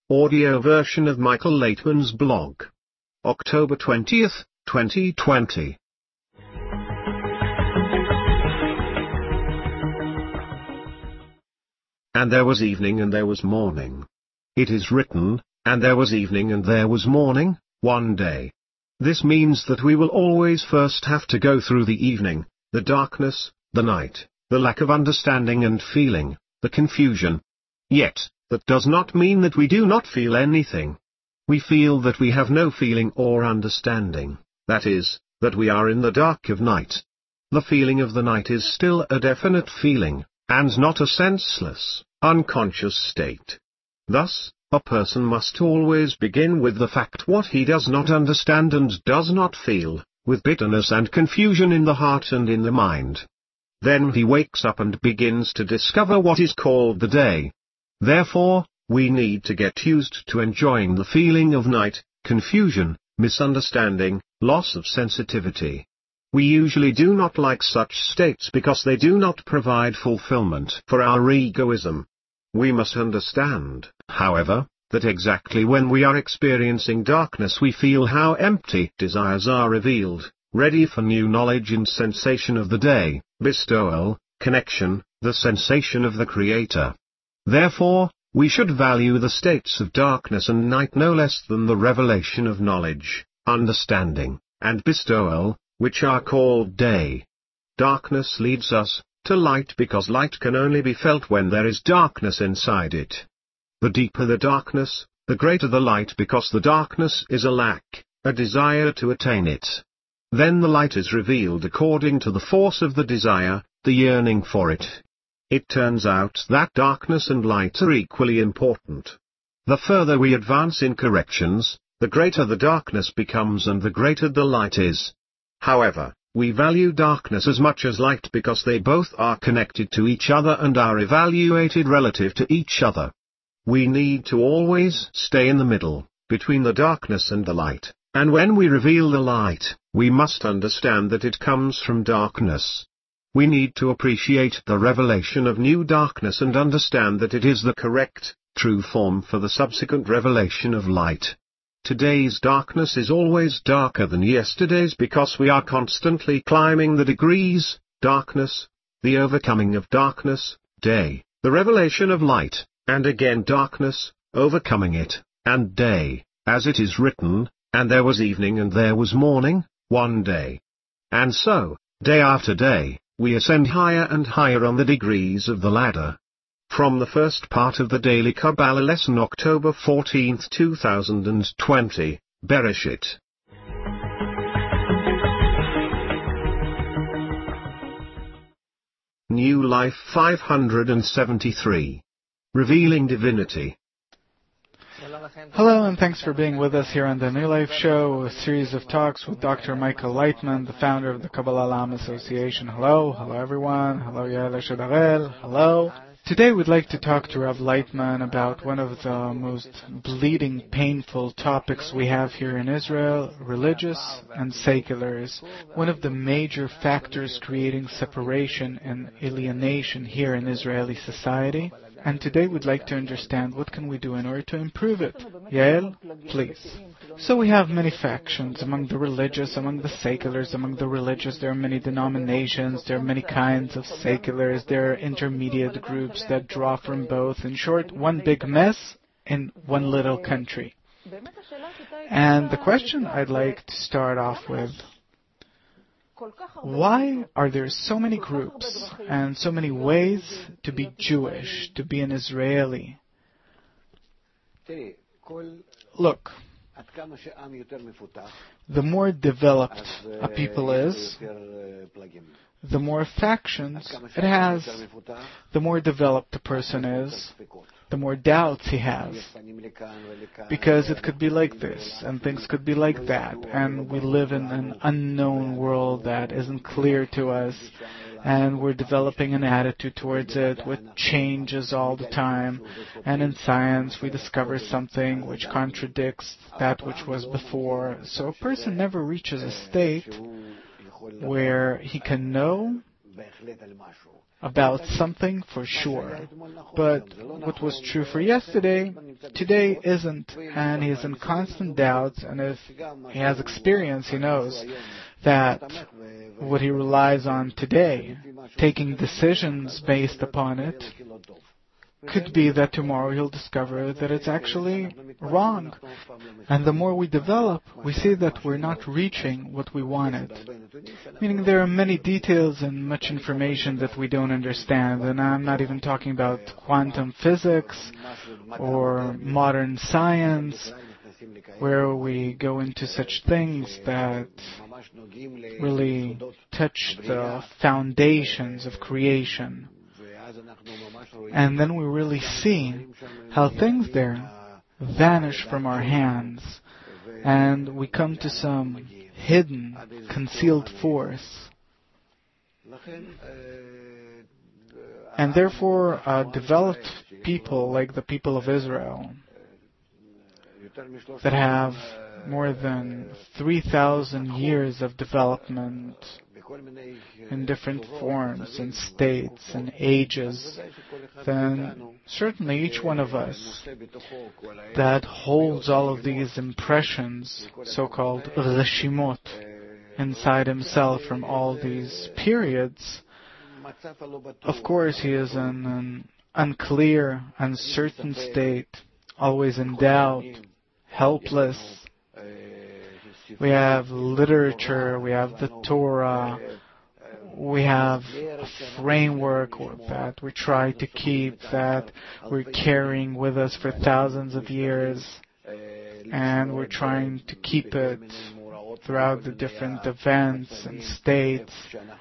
audio version of Michael Laitman's blog. October 20th, 2020. And there was evening and there was morning. It is written, and there was evening and there was morning, one day. This means that we will always first have to go through the evening, the darkness, the night, the lack of understanding and feeling, the confusion. Yet, that does not mean that we do not feel anything. We feel that we have no feeling or understanding, that is, that we are in the dark of night. The feeling of the night is still a definite feeling, and not a senseless, unconscious state. Thus, a person must always begin with the fact what he does not understand and does not feel, with bitterness and confusion in the heart and in the mind. Then he wakes up and begins to discover what is called the day. Therefore, we need to get used to enjoying the feeling of night, confusion, misunderstanding, loss of sensitivity. We usually do not like such states because they do not provide fulfillment for our egoism. We must understand, however, that exactly when we are experiencing darkness we feel how empty desires are revealed, ready for new knowledge and sensation of the day, bestowal, connection, the sensation of the Creator. Therefore, we should value the states of darkness and night no less than the revelation of knowledge, understanding, and bestowal, which are called day. Darkness leads us to light because light can only be felt when there is darkness inside it. The deeper the darkness, the greater the light because the darkness is a lack, a desire to attain it. Then the light is revealed according to the force of the desire, the yearning for it. It turns out that darkness and light are equally important. The further we advance in corrections, the greater the darkness becomes and the greater the light is. However, we value darkness as much as light because they both are connected to each other and are evaluated relative to each other. We need to always stay in the middle, between the darkness and the light, and when we reveal the light, we must understand that it comes from darkness. We need to appreciate the revelation of new darkness and understand that it is the correct, true form for the subsequent revelation of light. Today's darkness is always darker than yesterday's because we are constantly climbing the degrees, darkness, the overcoming of darkness, day, the revelation of light, and again darkness, overcoming it, and day, as it is written, and there was evening and there was morning, one day. And so, day after day, we ascend higher and higher on the degrees of the ladder. From the first part of the Daily Kabbalah lesson October 14, 2020, Bereshit. New Life 573. Revealing Divinity. Hello and thanks for being with us here on the New Life Show, a series of talks with Dr. Michael Laitman, the founder of the Kabbalah Lam Association. Hello everyone. Hello Yael Shadarel. Hello. Today we'd like to talk to Rav Laitman about one of the most bleeding, painful topics we have here in Israel, religious and seculars. One of the major factors creating separation and alienation here in Israeli society. And today we'd like to understand what can we do in order to improve it. Yael, please. So we have many factions among the religious, among the seculars, among the religious. There are many denominations, there are many kinds of seculars, there are intermediate groups that draw from both. In short, one big mess in one little country. And the question I'd like to start off with, why are there so many groups and so many ways to be Jewish, to be an Israeli? Look, the more developed a people is, the more factions it has. The more developed a person is, the more doubts he has. Because it could be like this, and things could be like that, and we live in an unknown world that isn't clear to us, and we're developing an attitude towards it which changes all the time. And in science we discover something which contradicts that which was before. So a person never reaches a state where he can know about something for sure. But what was true for yesterday, today isn't, and he's in constant doubt, and if he has experience, he knows that what he relies on today, taking decisions based upon it, could be that tomorrow he'll discover that it's actually wrong. And the more we develop, we see that we're not reaching what we wanted. Meaning there are many details and much information that we don't understand. And I'm not even talking about quantum physics or modern science, where we go into such things that really touch the foundations of creation. And then we really see how things there vanish from our hands, and we come to some hidden, concealed force. And therefore, developed people like the people of Israel that have more than 3,000 years of development in different forms and states and ages, then certainly each one of us that holds all of these impressions, so-called reshimot, inside himself from all these periods, of course he is in an unclear, uncertain state, always in doubt, helpless. We have literature, we have the Torah, we have a framework that we try to keep, that we're carrying with us for thousands of years, and we're trying to keep it throughout the different events and states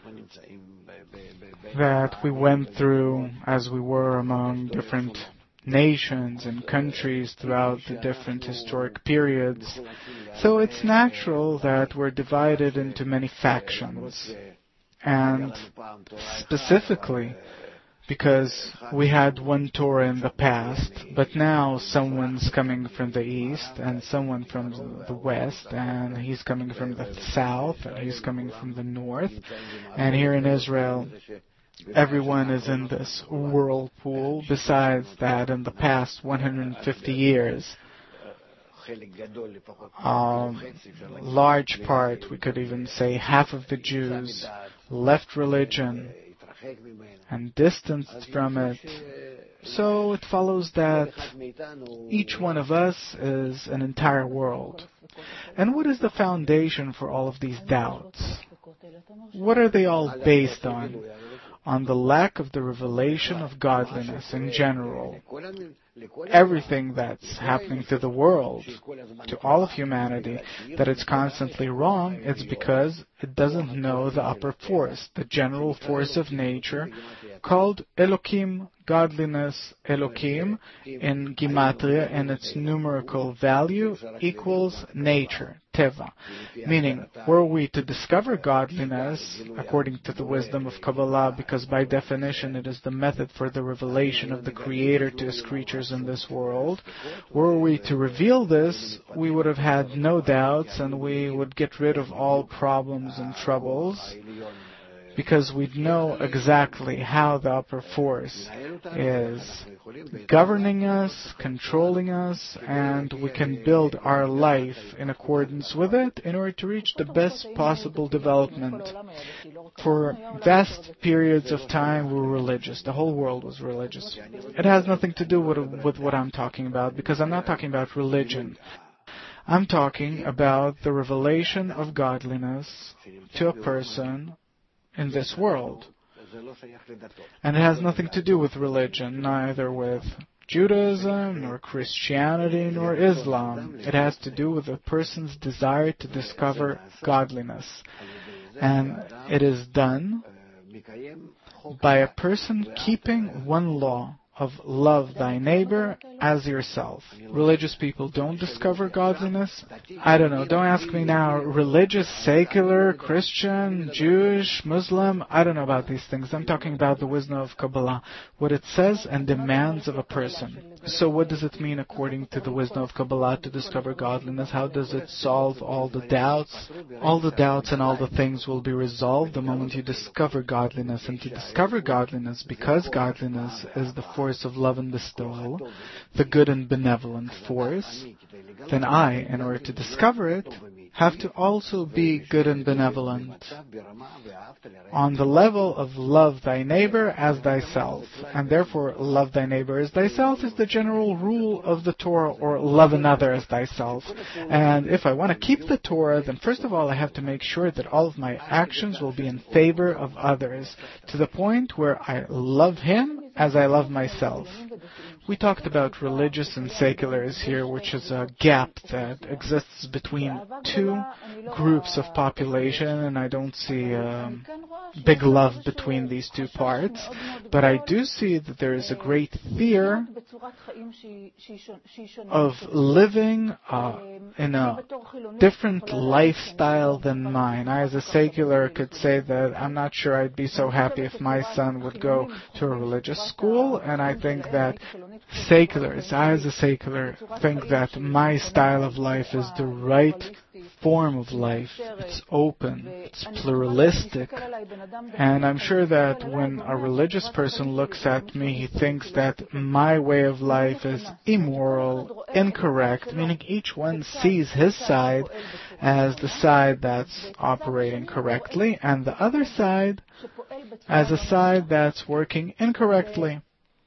that we went through as we were among different nations and countries throughout the different historic periods. So it's natural that we're divided into many factions. And specifically because we had one Torah in the past, but now someone's coming from the east and someone from the west, and he's coming from the south and he's coming from the north. And here in Israel, everyone is in this whirlpool. Besides that, in the past 150 years, large part, we could even say half of the Jews, left religion and distanced from it. So it follows that each one of us is an entire world. And what is the foundation for all of these doubts? What are they all based on? On the lack of the revelation of godliness in general. Everything that's happening to the world, to all of humanity, that it's constantly wrong, it's because it doesn't know the upper force, the general force of nature, called Elokim, godliness. Elokim, in Gematria, and its numerical value, equals nature, Teva. Meaning, were we to discover godliness, according to the wisdom of Kabbalah, because by definition it is the method for the revelation of the Creator to His creatures in this world, were we to reveal this, we would have had no doubts and we would get rid of all problems and troubles, because we'd know exactly how the upper force is governing us, controlling us, and we can build our life in accordance with it in order to reach the best possible development. For vast periods of time, we were religious. The whole world was religious. It has nothing to do with what I'm talking about, because I'm not talking about religion. I'm talking about the revelation of godliness to a person in this world. And it has nothing to do with religion, neither with Judaism, nor Christianity, nor Islam. It has to do with a person's desire to discover godliness. And it is done by a person keeping one law of love thy neighbor as yourself. Religious people don't discover godliness. I don't know, don't ask me now. Religious, secular, Christian, Jewish, Muslim, I don't know about these things. I'm talking about the wisdom of Kabbalah, what it says and demands of a person. So what does it mean according to the wisdom of Kabbalah to discover godliness? How does it solve all the doubts? All the doubts and all the things will be resolved the moment you discover godliness. And to discover godliness, because godliness is the force of love and bestowal, the good and benevolent force, then I, in order to discover it, have to also be good and benevolent on the level of love thy neighbor as thyself. And therefore, love thy neighbor as thyself is the general rule of the Torah, or love another as thyself. And if I want to keep the Torah, then first of all I have to make sure that all of my actions will be in favor of others, to the point where I love him as I love myself. We talked about religious and seculars here, which is a gap that exists between two groups of population, and I don't see big love between these two parts. But I do see that there is a great fear of living in a different lifestyle than mine. I, as a secular, could say that I'm not sure I'd be so happy if my son would go to a religious school, and I think that seculars, I as a secular, think that my style of life is the right form of life. It's open, it's pluralistic, and I'm sure that when a religious person looks at me, he thinks that my way of life is immoral, incorrect, meaning each one sees his side as the side that's operating correctly, and the other side as a side that's working incorrectly.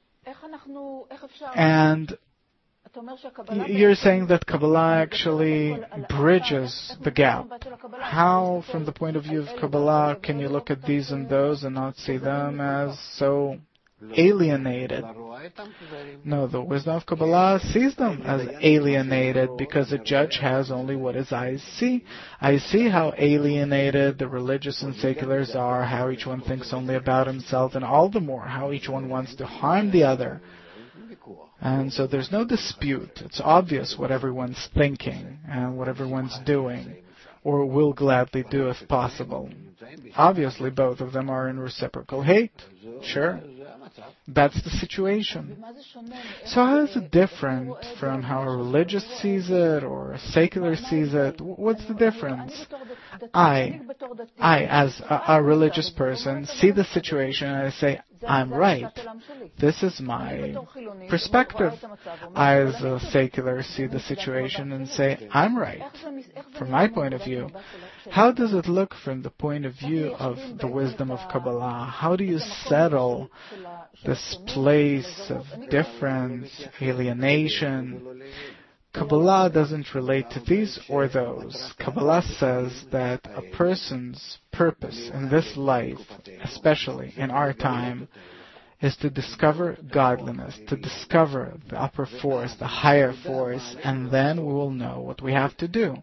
And you're saying that Kabbalah actually bridges the gap. How, from the point of view of Kabbalah, can you look at these and those and not see them as so alienated? No, the wisdom of Kabbalah sees them as alienated, because a judge has only what his eyes see. I see how alienated the religious and seculars are, how each one thinks only about himself, and all the more how each one wants to harm the other. And so there's no dispute. It's obvious what everyone's thinking and what everyone's doing, or will gladly do if possible. Obviously, both of them are in reciprocal hate. Sure. That's the situation. So how is it different from how a religious sees it or a secular sees it? What's the difference? I as a religious person, see the situation and I say, I'm right. This is my perspective. I, as a secular, see the situation and say, I'm right. From my point of view. How does it look from the point of view of the wisdom of Kabbalah? How do you settle this place of difference, alienation? Kabbalah doesn't relate to these or those. Kabbalah says that a person's purpose in this life, especially in our time, is to discover godliness, to discover the upper force, the higher force, and then we will know what we have to do.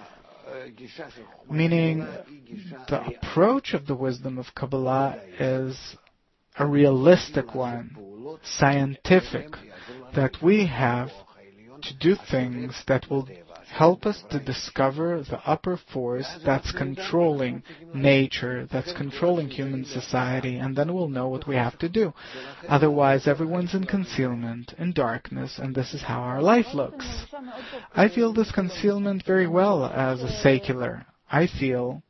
Meaning, the approach of the wisdom of Kabbalah is a realistic one, scientific, that we have to do things that will help us to discover the upper force that's controlling nature, that's controlling human society, and then we'll know what we have to do. Otherwise, everyone's in concealment, in darkness, and this is how our life looks. I feel this concealment very well as a secular. I feel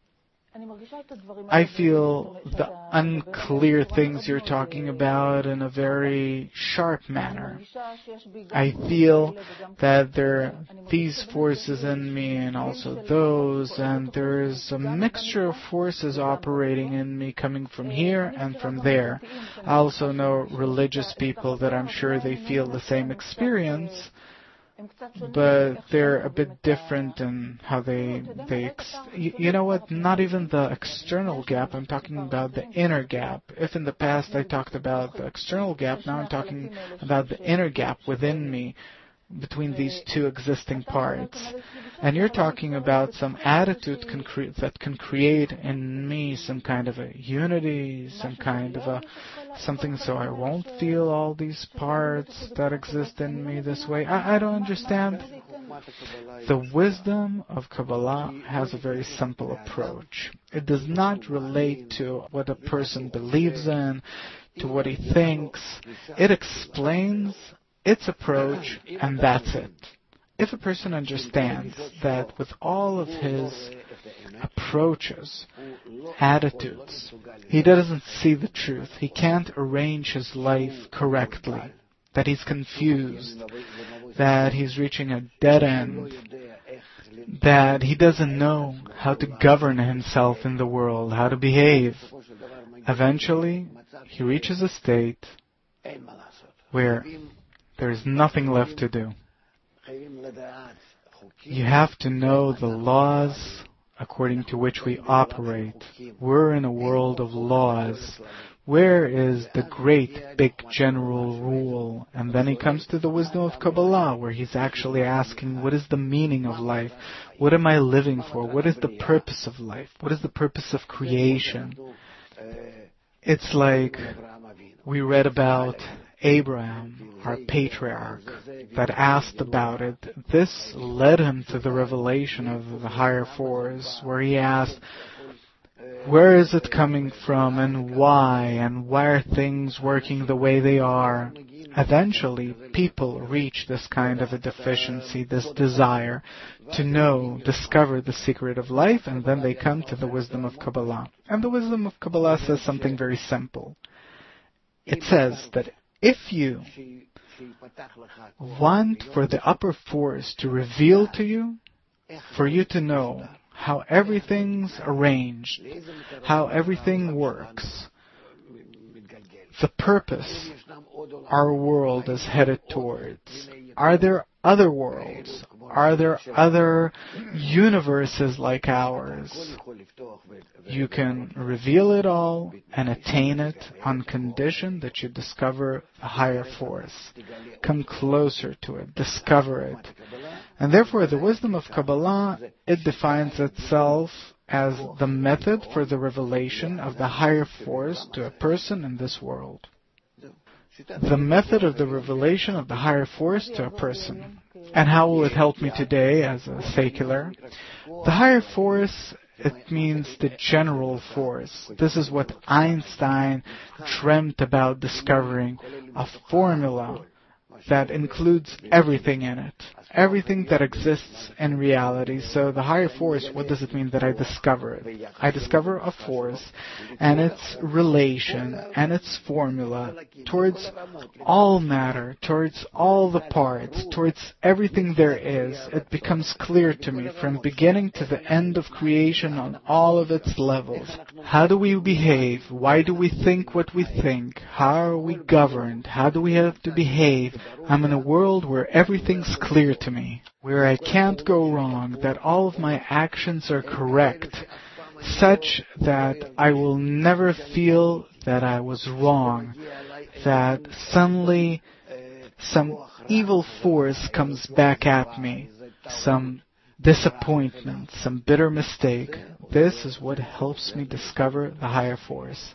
the unclear things you're talking about in a very sharp manner. I feel that there are these forces in me and also those, and there is a mixture of forces operating in me coming from here and from there. I also know religious people that I'm sure they feel the same experience, but they're a bit different in how you know what, not even the external gap, I'm talking about the inner gap. If in the past I talked about the external gap, now I'm talking about the inner gap within me, between these two existing parts. And you're talking about some attitude that can create in me some kind of a unity, some kind of something so I won't feel all these parts that exist in me this way. I don't understand. The wisdom of Kabbalah has a very simple approach. It does not relate to what a person believes in, to what he thinks. It explains its approach, and that's it. If a person understands that with all of his approaches, attitudes, he doesn't see the truth, he can't arrange his life correctly, that he's confused, that he's reaching a dead end, that he doesn't know how to govern himself in the world, how to behave, eventually he reaches a state where there is nothing left to do. You have to know the laws according to which we operate. We're in a world of laws. Where is the great, big general rule? And then he comes to the wisdom of Kabbalah, where he's actually asking, what is the meaning of life? What am I living for? What is the purpose of life? What is the purpose of creation? It's like we read about Abraham, our patriarch, that asked about it. This led him to the revelation of the higher force, where he asked, where is it coming from and why are things working the way they are? Eventually, people reach this kind of a deficiency, this desire to know, discover the secret of life, and then they come to the wisdom of Kabbalah. And the wisdom of Kabbalah says something very simple. It says that if you want for the upper force to reveal to you, for you to know how everything's arranged, how everything works, the purpose our world is headed towards. Are there other worlds? Are there other universes like ours? You can reveal it all and attain it on condition that you discover the higher force. Come closer to it, discover it. And therefore, the wisdom of Kabbalah, it defines itself as the method for the revelation of the higher force to a person in this world. The method of the revelation of the higher force to a person. And how will it help me today as a secular? The higher force, it means the general force. This is what Einstein dreamt about discovering, a formula that includes everything in it, everything that exists in reality. So the higher force, what does it mean that I discover it? I discover a force and its relation and its formula towards all matter, towards all the parts, towards everything there is. It becomes clear to me from beginning to the end of creation on all of its levels. How do we behave? Why do we think what we think? How are we governed? How do we have to behave? I'm in a world where everything's clear to me, where I can't go wrong, that all of my actions are correct, such that I will never feel that I was wrong, that suddenly some evil force comes back at me, some disappointment, some bitter mistake. This is what helps me discover the higher force.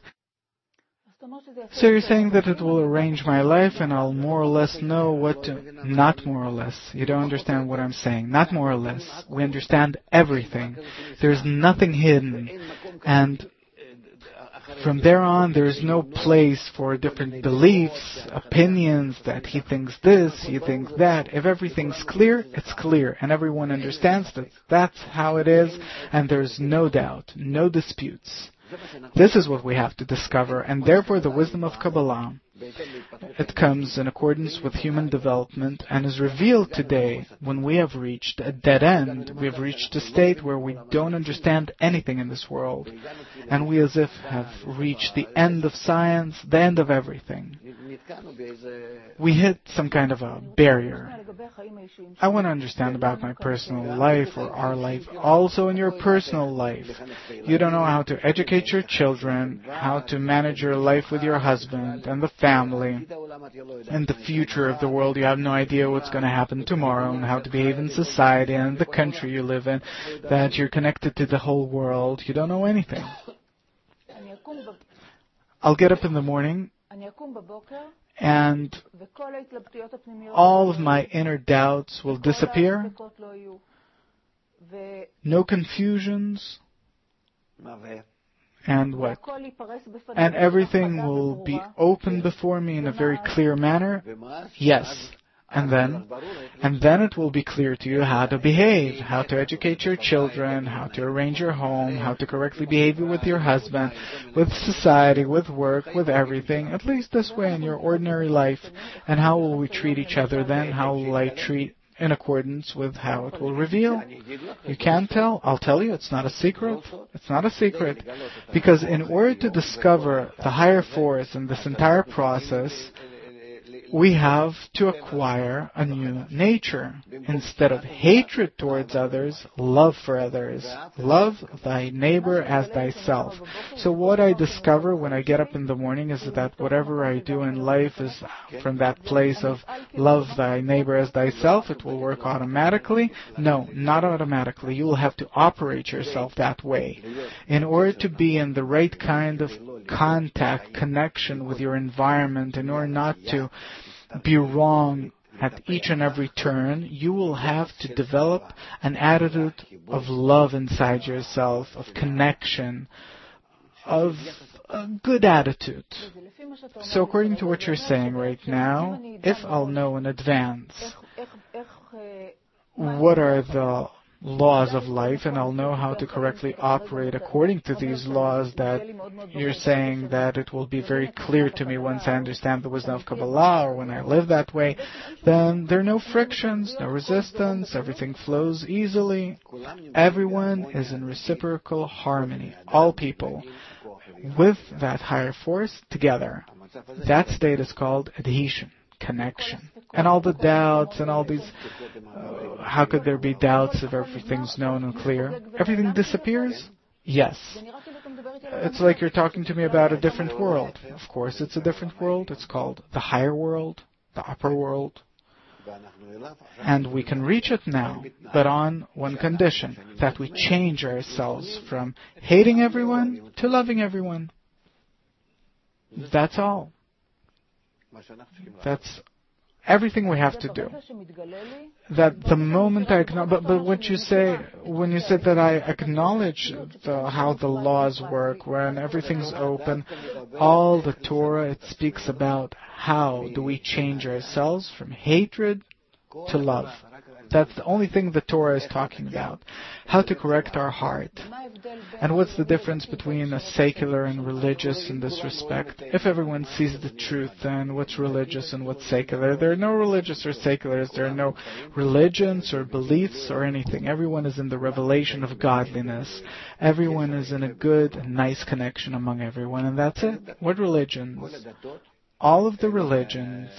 So you're saying that it will arrange my life and I'll more or less know what to... Not more or less. You don't understand what I'm saying. Not more or less. We understand everything. There's nothing hidden. And from there on, there's no place for different beliefs, opinions, that he thinks this, he thinks that. If everything's clear, it's clear. And everyone understands that that's how it is. And there's no doubt, no disputes. This is what we have to discover, and therefore the wisdom of Kabbalah, it comes in accordance with human development and is revealed today when we have reached a dead end. We have reached a state where we don't understand anything in this world, and we as if have reached the end of science, the end of everything. We hit some kind of a barrier. I want to understand about my personal life or our life, also in your personal life. You don't know how to educate your children, how to manage your life with your husband and the family, and the future of the world. You have no idea what's going to happen tomorrow and how to behave in society and the country you live in, that you're connected to the whole world. You don't know anything. I'll get up in the morning and all of my inner doubts will disappear. No confusions. And what? And everything will be open before me in a very clear manner? Yes. And then it will be clear to you how to behave, how to educate your children, how to arrange your home, how to correctly behave with your husband, with society, with work, with everything, at least this way in your ordinary life. And how will we treat each other then? How will I treat in accordance with how it will reveal? You can't tell? I'll tell you, it's not a secret. It's not a secret. Because in order to discover the higher force in this entire process, we have to acquire a new nature. Instead of hatred towards others, love for others. Love thy neighbor as thyself. So what I discover when I get up in the morning is that whatever I do in life is from that place of love thy neighbor as thyself. It will work automatically. No, not automatically. You will have to operate yourself that way. In order to be in the right kind of contact, connection with your environment, in order not to be wrong at each and every turn, you will have to develop an attitude of love inside yourself, of connection, of a good attitude. So according to what you're saying right now, if I'll know in advance what are the laws of life, and I'll know how to correctly operate according to these laws, that you're saying that it will be very clear to me once I understand the wisdom of Kabbalah, or when I live that way, then there are no frictions, no resistance, everything flows easily. Everyone is in reciprocal harmony, all people, with that higher force together. That state is called adhesion, connection. And all the doubts and all these, how could there be doubts if everything's known and clear? Everything disappears? Yes. It's like you're talking to me about a different world. Of course it's a different world. It's called the higher world, the upper world. And we can reach it now, but on one condition, that we change ourselves from hating everyone to loving everyone. That's all. That's everything we have to do. That the moment I acknowledge, but what you say, when you said that I acknowledge how the laws work, when everything's open, all the Torah, it speaks about how do we change ourselves from hatred to love. That's the only thing the Torah is talking about. How to correct our heart. And what's the difference between a secular and religious in this respect? If everyone sees the truth, then what's religious and what's secular? There are no religious or seculars. There are no religions or beliefs or anything. Everyone is in the revelation of godliness. Everyone is in a good and nice connection among everyone, and that's it. What religions? All of the religions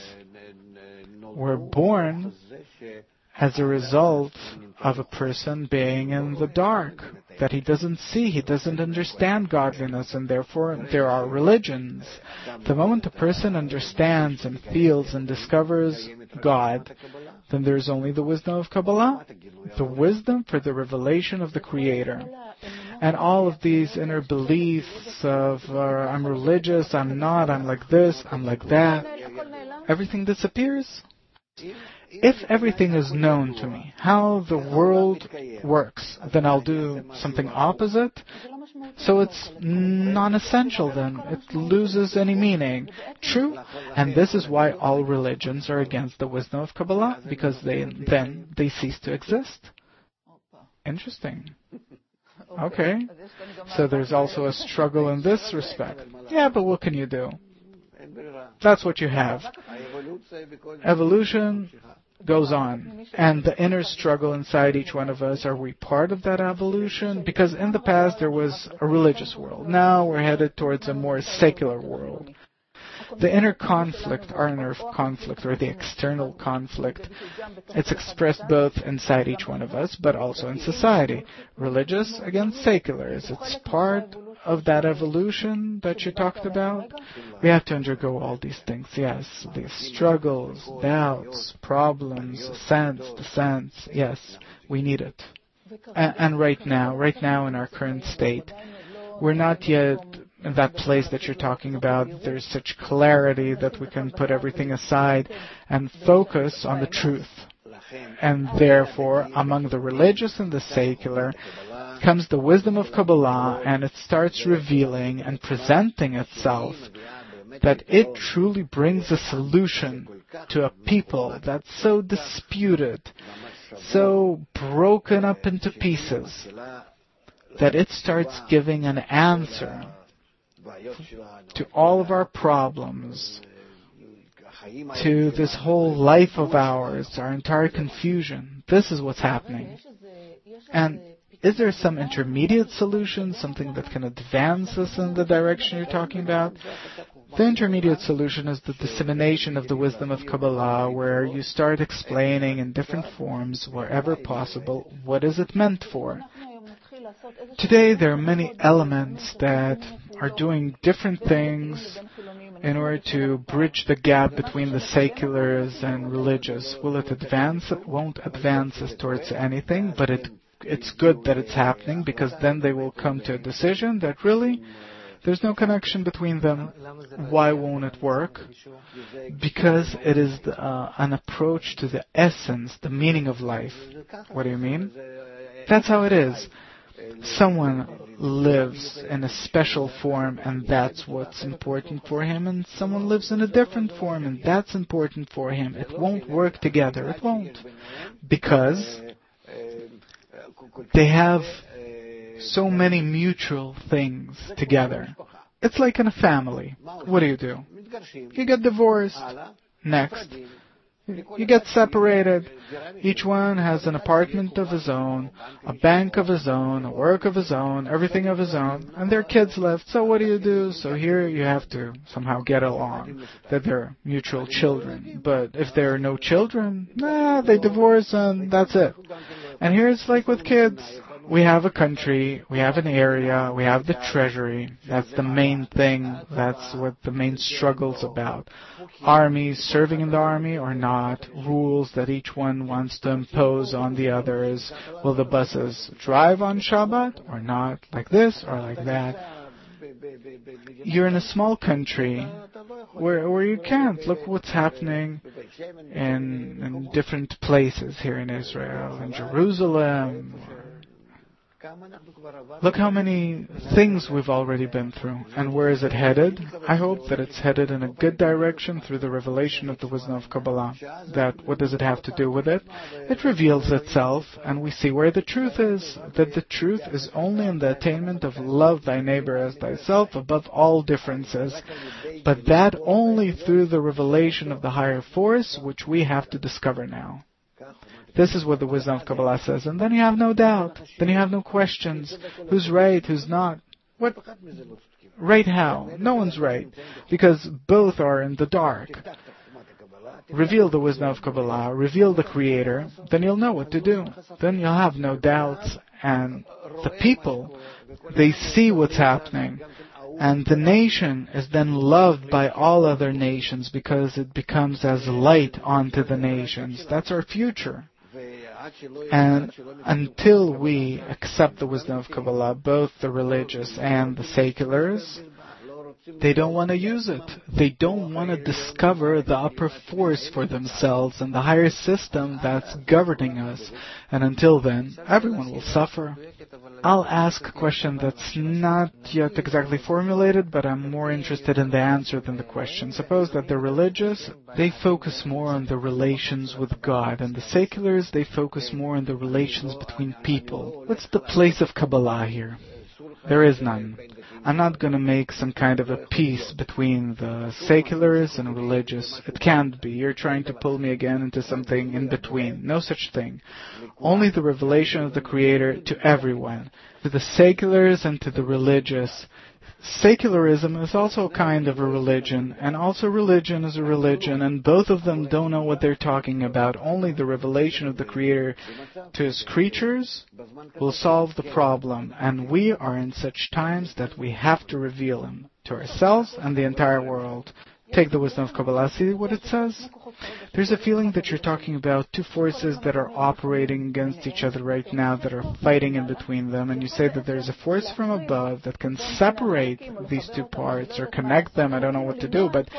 were born as a result of a person being in the dark, that he doesn't see, he doesn't understand godliness, and therefore there are religions. The moment a person understands and feels and discovers God, then there's only the wisdom of Kabbalah, the wisdom for the revelation of the Creator. And all of these inner beliefs of I'm religious, I'm not, I'm like this, I'm like that, everything disappears. If everything is known to me, how the world works, then I'll do something opposite. So it's non-essential then. It loses any meaning. True. And this is why all religions are against the wisdom of Kabbalah, because then they cease to exist. Interesting. Okay. So there's also a struggle in this respect. Yeah, but what can you do? That's what you have. Evolution goes on. And the inner struggle inside each one of us, are we part of that evolution? Because in the past there was a religious world. Now we're headed towards a more secular world. The inner conflict, our inner conflict, or the external conflict, it's expressed both inside each one of us, but also in society. Religious against seculars. It's part of that evolution that you talked about. We have to undergo all these things, yes. These struggles, doubts, problems, dissent, yes, we need it. And right now in our current state, we're not yet in that place that you're talking about. There's such clarity that we can put everything aside and focus on the truth. And therefore, among the religious and the secular, comes the wisdom of Kabbalah, and it starts revealing and presenting itself that it truly brings a solution to a people that's so disputed, so broken up into pieces, that it starts giving an answer to all of our problems, to this whole life of ours, our entire confusion. This is what's happening. And is there some intermediate solution, something that can advance us in the direction you're talking about? The intermediate solution is the dissemination of the wisdom of Kabbalah, where you start explaining in different forms, wherever possible, what is it meant for. Today there are many elements that are doing different things in order to bridge the gap between the seculars and religious. Will it advance? It won't advance us towards anything, but it's good that it's happening, because then they will come to a decision that really there's no connection between them. Why won't it work? Because it is an approach to the essence, the meaning of life. What do you mean? That's how it is. Someone lives in a special form, and that's what's important for him, and someone lives in a different form, and that's important for him. It won't work together. It won't. Because they have so many mutual things together. It's like in a family. What do? You get divorced. Next. You get separated. Each one has an apartment of his own, a bank of his own, a work of his own, everything of his own, and their kids left. So what do? So here you have to somehow get along, that they're mutual children. But if there are no children, they divorce and that's it. And here it's like with kids. We have a country, we have an area, we have the treasury. That's the main thing. That's what the main struggle's about. Armies, serving in the army or not, rules that each one wants to impose on the others. Will the buses drive on Shabbat or not? Like this or like that? You're in a small country where you can't. Look what's happening in different places here in Israel, in Jerusalem. Look how many things we've already been through. And where is it headed? I hope that it's headed in a good direction through the revelation of the wisdom of Kabbalah. That, what does it have to do with it? It reveals itself, and we see where the truth is. That the truth is only in the attainment of love thy neighbor as thyself above all differences. But that only through the revelation of the higher force, which we have to discover now. This is what the wisdom of Kabbalah says. And then you have no doubt. Then you have no questions. Who's right? Who's not? What? Right how? No one's right. Because both are in the dark. Reveal the wisdom of Kabbalah. Reveal the Creator. Then you'll know what to do. Then you'll have no doubts. And the people, they see what's happening. And the nation is then loved by all other nations because it becomes as light onto the nations. That's our future. And until we accept the wisdom of Kabbalah, both the religious and the seculars, they don't want to use it. They don't want to discover the upper force for themselves and the higher system that's governing us. And until then, everyone will suffer. I'll ask a question that's not yet exactly formulated, but I'm more interested in the answer than the question. Suppose that the religious, they focus more on the relations with God, and the seculars, they focus more on the relations between people. What's the place of Kabbalah here? There is none. I'm not going to make some kind of a peace between the seculars and religious. It can't be. You're trying to pull me again into something in between. No such thing. Only the revelation of the Creator to everyone, to the seculars and to the religious. Secularism is also a kind of a religion, and also religion is a religion, and both of them don't know what they're talking about. Only the revelation of the Creator to His creatures will solve the problem, and we are in such times that we have to reveal Him to ourselves and the entire world. Take the wisdom of Kabbalah, see what it says? There's a feeling that you're talking about two forces that are operating against each other right now, that are fighting in between them, and you say that there's a force from above that can separate these two parts or connect them. I don't know what to do, but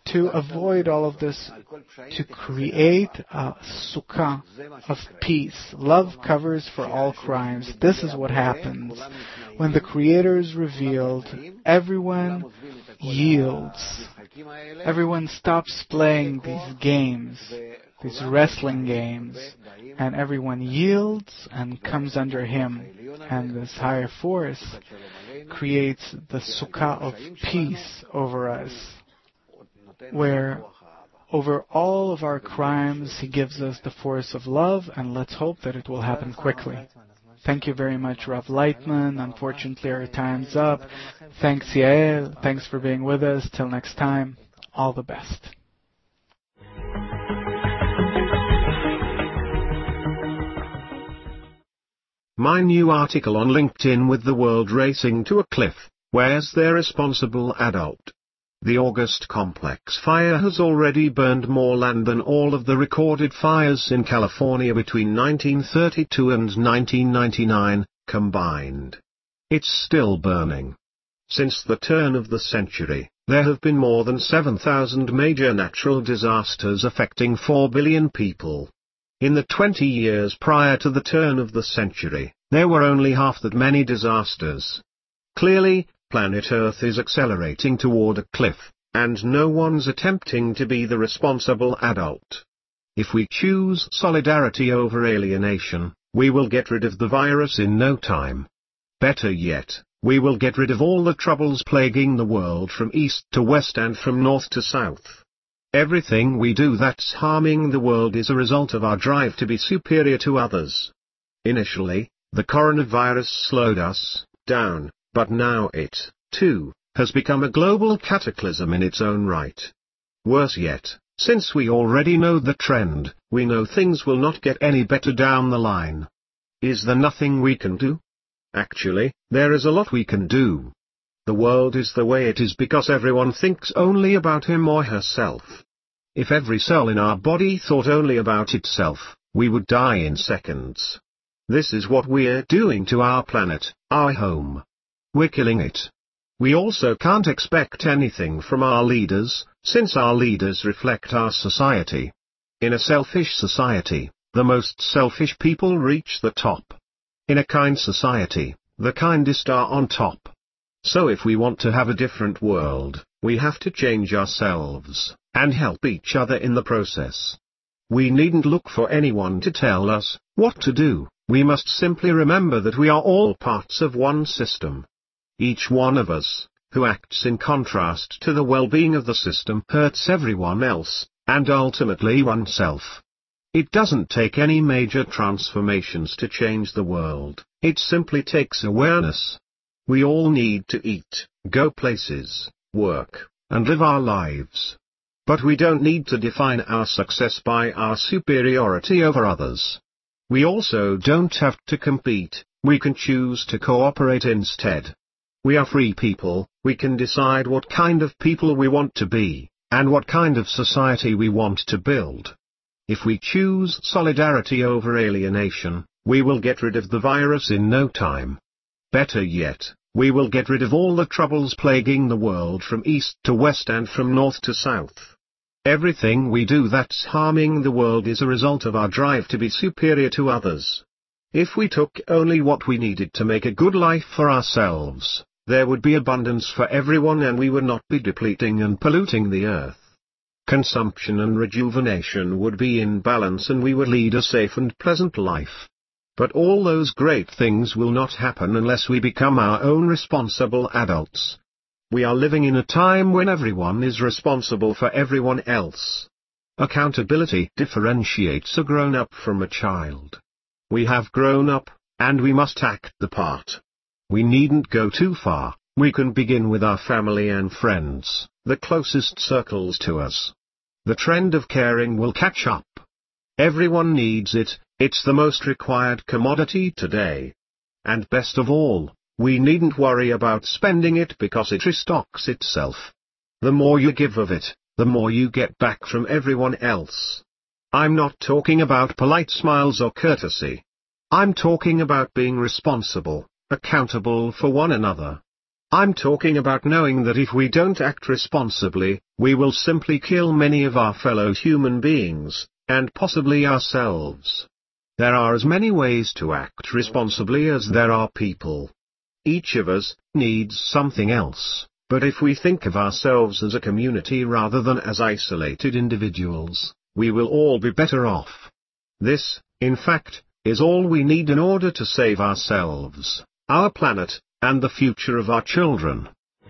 to avoid all of this, to create a sukkah of peace. Love covers for all crimes. This is what happens. When the Creator is revealed, everyone yields. Everyone stops playing these games, these wrestling games, and everyone yields and comes under Him. And this higher force creates the sukkah of peace over us, where over all of our crimes He gives us the force of love, and let's hope that it will happen quickly. Thank you very much, Rav Lightman. Unfortunately, our time's up. Thanks, Yael. Thanks for being with us. Till next time, all the best. My new article on LinkedIn with the world racing to a cliff. Where's their responsible adult? The August complex fire has already burned more land than all of the recorded fires in California between 1932 and 1999, combined. It's still burning. Since the turn of the century, there have been more than 7,000 major natural disasters affecting 4 billion people. In the 20 years prior to the turn of the century, there were only half that many disasters. Clearly, planet Earth is accelerating toward a cliff, and no one's attempting to be the responsible adult. If we choose solidarity over alienation, we will get rid of the virus in no time. Better yet, we will get rid of all the troubles plaguing the world from east to west and from north to south. Everything we do that's harming the world is a result of our drive to be superior to others. Initially, the coronavirus slowed us down, but now it, too, has become a global cataclysm in its own right. Worse yet, since we already know the trend, we know things will not get any better down the line. Is there nothing we can do? Actually, there is a lot we can do. The world is the way it is because everyone thinks only about him or herself. If every cell in our body thought only about itself, we would die in seconds. This is what we're doing to our planet, our home. We're killing it. We also can't expect anything from our leaders, since our leaders reflect our society. In a selfish society, the most selfish people reach the top. In a kind society, the kindest are on top. So if we want to have a different world, we have to change ourselves, and help each other in the process. We needn't look for anyone to tell us what to do, we must simply remember that we are all parts of one system. Each one of us, who acts in contrast to the well-being of the system, hurts everyone else, and ultimately oneself. It doesn't take any major transformations to change the world, it simply takes awareness. We all need to eat, go places, work, and live our lives. But we don't need to define our success by our superiority over others. We also don't have to compete, we can choose to cooperate instead. We are free people, we can decide what kind of people we want to be, and what kind of society we want to build. If we choose solidarity over alienation, we will get rid of the virus in no time. Better yet, we will get rid of all the troubles plaguing the world from east to west and from north to south. Everything we do that's harming the world is a result of our drive to be superior to others. If we took only what we needed to make a good life for ourselves, there would be abundance for everyone and we would not be depleting and polluting the earth. Consumption and rejuvenation would be in balance and we would lead a safe and pleasant life. But all those great things will not happen unless we become our own responsible adults. We are living in a time when everyone is responsible for everyone else. Accountability differentiates a grown-up from a child. We have grown up, and we must act the part. We needn't go too far, we can begin with our family and friends, the closest circles to us. The trend of caring will catch up. Everyone needs it, it's the most required commodity today. And best of all, we needn't worry about spending it because it restocks itself. The more you give of it, the more you get back from everyone else. I'm not talking about polite smiles or courtesy. I'm talking about being responsible, accountable for one another. I'm talking about knowing that if we don't act responsibly, we will simply kill many of our fellow human beings, and possibly ourselves. There are as many ways to act responsibly as there are people. Each of us needs something else, but if we think of ourselves as a community rather than as isolated individuals, we will all be better off. This, in fact, is all we need in order to save ourselves, our planet, and the future of our children.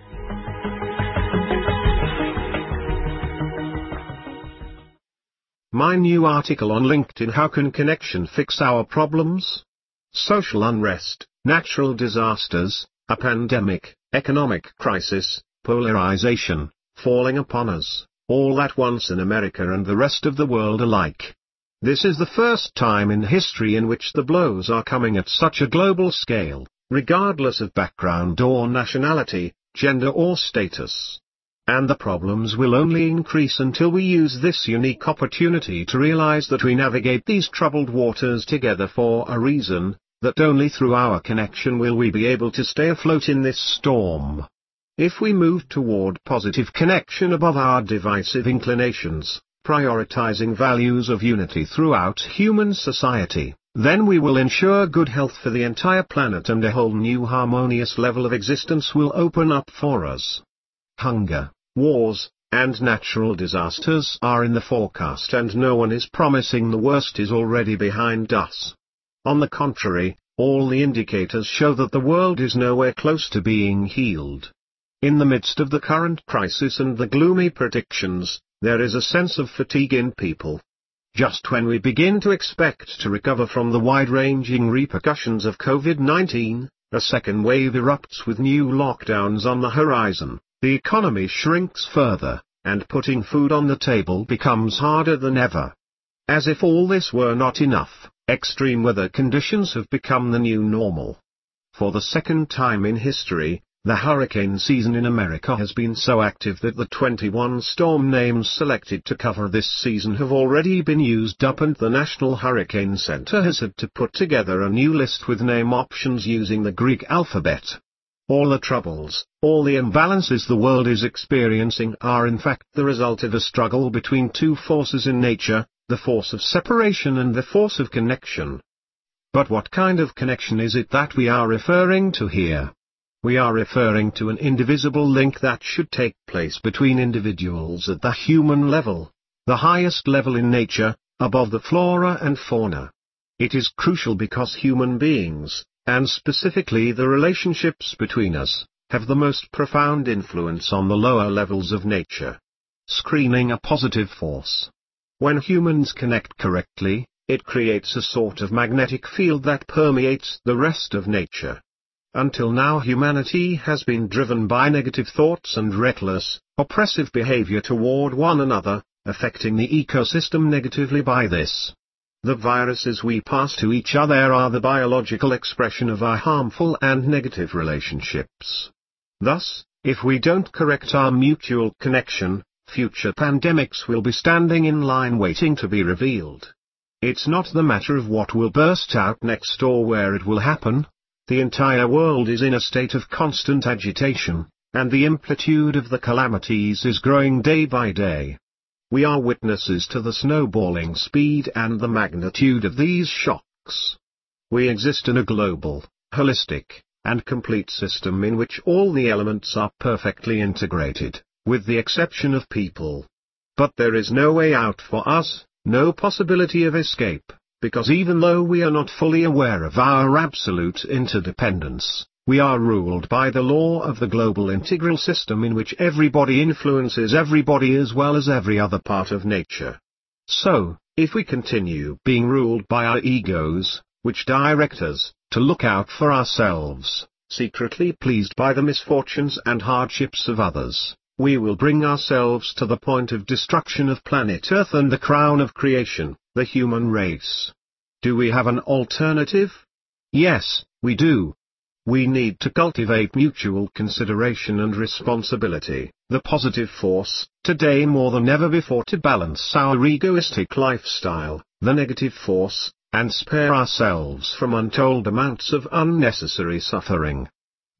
My new article on LinkedIn: How can connection fix our problems? Social unrest, natural disasters, a pandemic, economic crisis, polarization, falling upon us, all at once in America and the rest of the world alike. This is the first time in history in which the blows are coming at such a global scale, regardless of background or nationality, gender or status. And the problems will only increase until we use this unique opportunity to realize that we navigate these troubled waters together for a reason, that only through our connection will we be able to stay afloat in this storm. If we move toward positive connection above our divisive inclinations, prioritizing values of unity throughout human society, then we will ensure good health for the entire planet, and a whole new harmonious level of existence will open up for us. Hunger, wars, and natural disasters are in the forecast, and no one is promising the worst is already behind us. On the contrary, all the indicators show that the world is nowhere close to being healed. In the midst of the current crisis and the gloomy predictions, there is a sense of fatigue in people. Just when we begin to expect to recover from the wide-ranging repercussions of COVID-19, a second wave erupts with new lockdowns on the horizon, the economy shrinks further, and putting food on the table becomes harder than ever. As if all this were not enough, extreme weather conditions have become the new normal. For the second time in history, the hurricane season in America has been so active that the 21 storm names selected to cover this season have already been used up, and the National Hurricane Center has had to put together a new list with name options using the Greek alphabet. All the troubles, all the imbalances the world is experiencing are in fact the result of a struggle between two forces in nature, the force of separation and the force of connection. But what kind of connection is it that we are referring to here? We are referring to an indivisible link that should take place between individuals at the human level, the highest level in nature, above the flora and fauna. It is crucial because human beings, and specifically the relationships between us, have the most profound influence on the lower levels of nature. Screening a positive force. When humans connect correctly, it creates a sort of magnetic field that permeates the rest of nature. Until now, humanity has been driven by negative thoughts and reckless, oppressive behavior toward one another, affecting the ecosystem negatively by this. The viruses we pass to each other are the biological expression of our harmful and negative relationships. Thus, if we don't correct our mutual connection, future pandemics will be standing in line waiting to be revealed. It's not the matter of what will burst out next or where it will happen. The entire world is in a state of constant agitation, and the amplitude of the calamities is growing day by day. We are witnesses to the snowballing speed and the magnitude of these shocks. We exist in a global, holistic, and complete system in which all the elements are perfectly integrated, with the exception of people. But there is no way out for us, no possibility of escape. Because even though we are not fully aware of our absolute interdependence, we are ruled by the law of the global integral system in which everybody influences everybody as well as every other part of nature. So, if we continue being ruled by our egos, which direct us to look out for ourselves, secretly pleased by the misfortunes and hardships of others, we will bring ourselves to the point of destruction of planet Earth and the crown of creation, the human race. Do we have an alternative? Yes, we do. We need to cultivate mutual consideration and responsibility, the positive force, today more than ever before, to balance our egoistic lifestyle, the negative force, and spare ourselves from untold amounts of unnecessary suffering.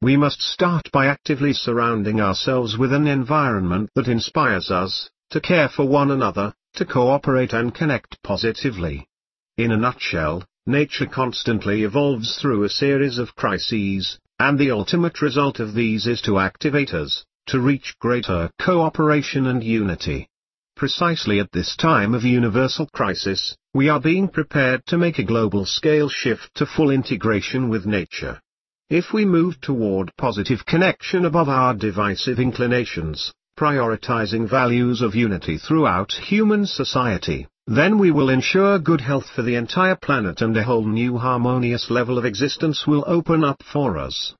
We must start by actively surrounding ourselves with an environment that inspires us to care for one another, to cooperate and connect positively. In a nutshell, nature constantly evolves through a series of crises, and the ultimate result of these is to activate us, to reach greater cooperation and unity. Precisely at this time of universal crisis, we are being prepared to make a global-scale shift to full integration with nature. If we move toward positive connection above our divisive inclinations, prioritizing values of unity throughout human society, then we will ensure good health for the entire planet, and a whole new harmonious level of existence will open up for us.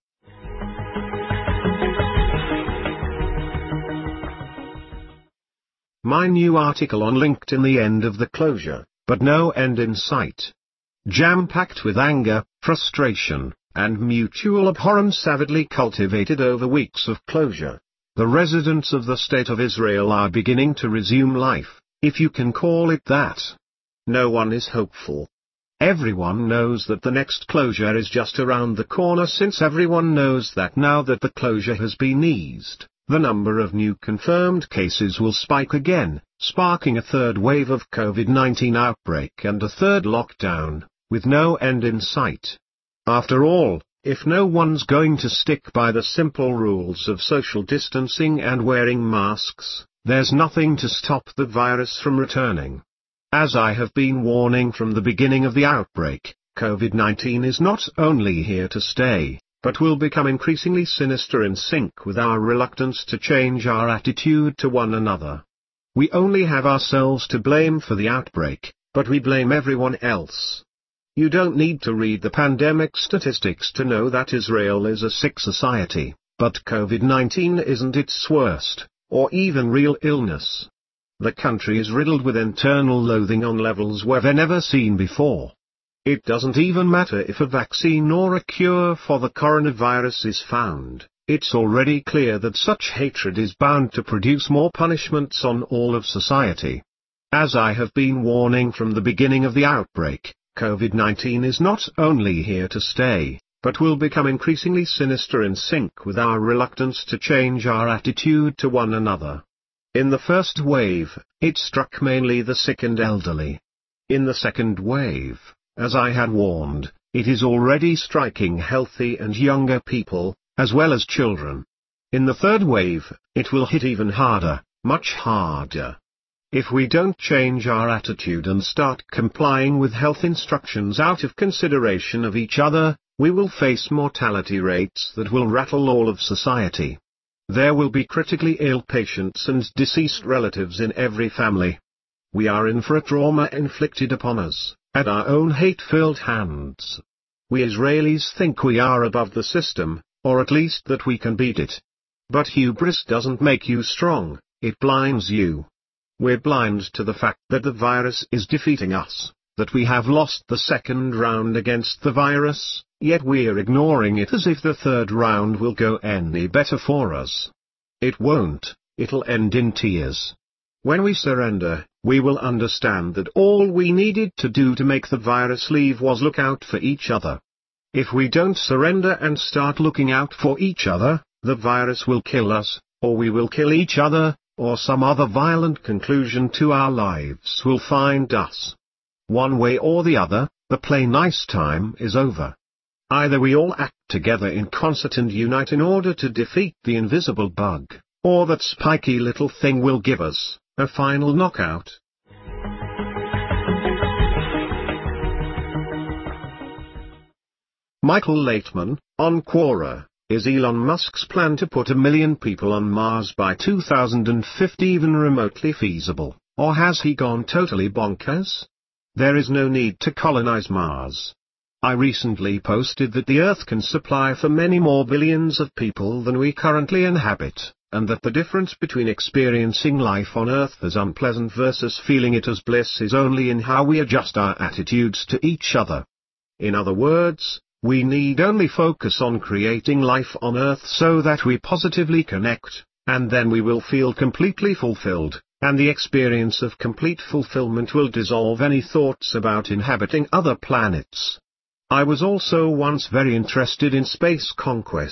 My new article on LinkedIn: The End of the Closure, but no end in sight. Jam-packed with anger, frustration, and mutual abhorrence avidly cultivated over weeks of closure. The residents of the State of Israel are beginning to resume life, if you can call it that. No one is hopeful. Everyone knows that the next closure is just around the corner, since everyone knows that now that the closure has been eased, the number of new confirmed cases will spike again, sparking a third wave of COVID-19 outbreak and a third lockdown, with no end in sight. After all, if no one's going to stick by the simple rules of social distancing and wearing masks, there's nothing to stop the virus from returning. As I have been warning from the beginning of the outbreak, COVID-19 is not only here to stay, but will become increasingly sinister, in sync with our reluctance to change our attitude to one another. We only have ourselves to blame for the outbreak, but we blame everyone else. You don't need to read the pandemic statistics to know that Israel is a sick society, but COVID-19 isn't its worst, or even real illness. The country is riddled with internal loathing on levels we've never seen before. It doesn't even matter if a vaccine or a cure for the coronavirus is found, it's already clear that such hatred is bound to produce more punishments on all of society. As I have been warning from the beginning of the outbreak, COVID-19 is not only here to stay, but will become increasingly sinister, in sync with our reluctance to change our attitude to one another. In the first wave, it struck mainly the sick and elderly. In the second wave, as I had warned, it is already striking healthy and younger people, as well as children. In the third wave, it will hit even harder, much harder. If we don't change our attitude and start complying with health instructions out of consideration of each other, we will face mortality rates that will rattle all of society. There will be critically ill patients and deceased relatives in every family. We are in for a trauma inflicted upon us, at our own hate-filled hands. We Israelis think we are above the system, or at least that we can beat it. But hubris doesn't make you strong, it blinds you. We're blind to the fact that the virus is defeating us, that we have lost the second round against the virus, yet we're ignoring it as if the third round will go any better for us. It won't, it'll end in tears. When we surrender, we will understand that all we needed to do to make the virus leave was look out for each other. If we don't surrender and start looking out for each other, the virus will kill us, or we will kill each other, or some other violent conclusion to our lives will find us. One way or the other, the play nice time is over. Either we all act together in concert and unite in order to defeat the invisible bug, or that spiky little thing will give us a final knockout. Michael Laitman, on Quora: is Elon Musk's plan to put 1 million people on Mars by 2050 even remotely feasible, or has he gone totally bonkers? There is no need to colonize Mars. I recently posted that the Earth can supply for many more billions of people than we currently inhabit, and that the difference between experiencing life on Earth as unpleasant versus feeling it as bliss is only in how we adjust our attitudes to each other. In other words, we need only focus on creating life on Earth so that we positively connect, and then we will feel completely fulfilled, and the experience of complete fulfillment will dissolve any thoughts about inhabiting other planets. I was also once very interested in space conquest,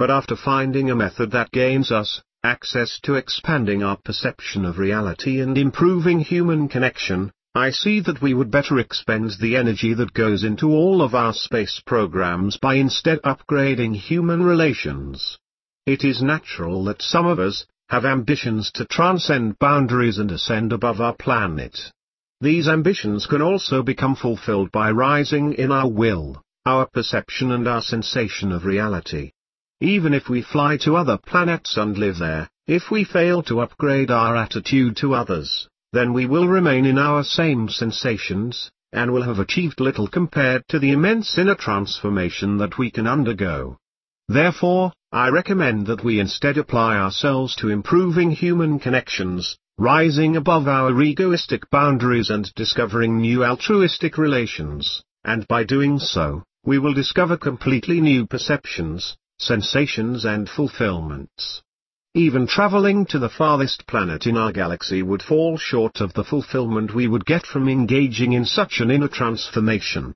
but after finding a method that gains us access to expanding our perception of reality and improving human connection, I see that we would better expend the energy that goes into all of our space programs by instead upgrading human relations. It is natural that some of us have ambitions to transcend boundaries and ascend above our planet. These ambitions can also become fulfilled by rising in our will, our perception and our sensation of reality. Even if we fly to other planets and live there, if we fail to upgrade our attitude to others, then we will remain in our same sensations, and will have achieved little compared to the immense inner transformation that we can undergo. Therefore, I recommend that we instead apply ourselves to improving human connections, rising above our egoistic boundaries and discovering new altruistic relations, and by doing so, we will discover completely new perceptions, sensations and fulfillments. Even traveling to the farthest planet in our galaxy would fall short of the fulfillment we would get from engaging in such an inner transformation.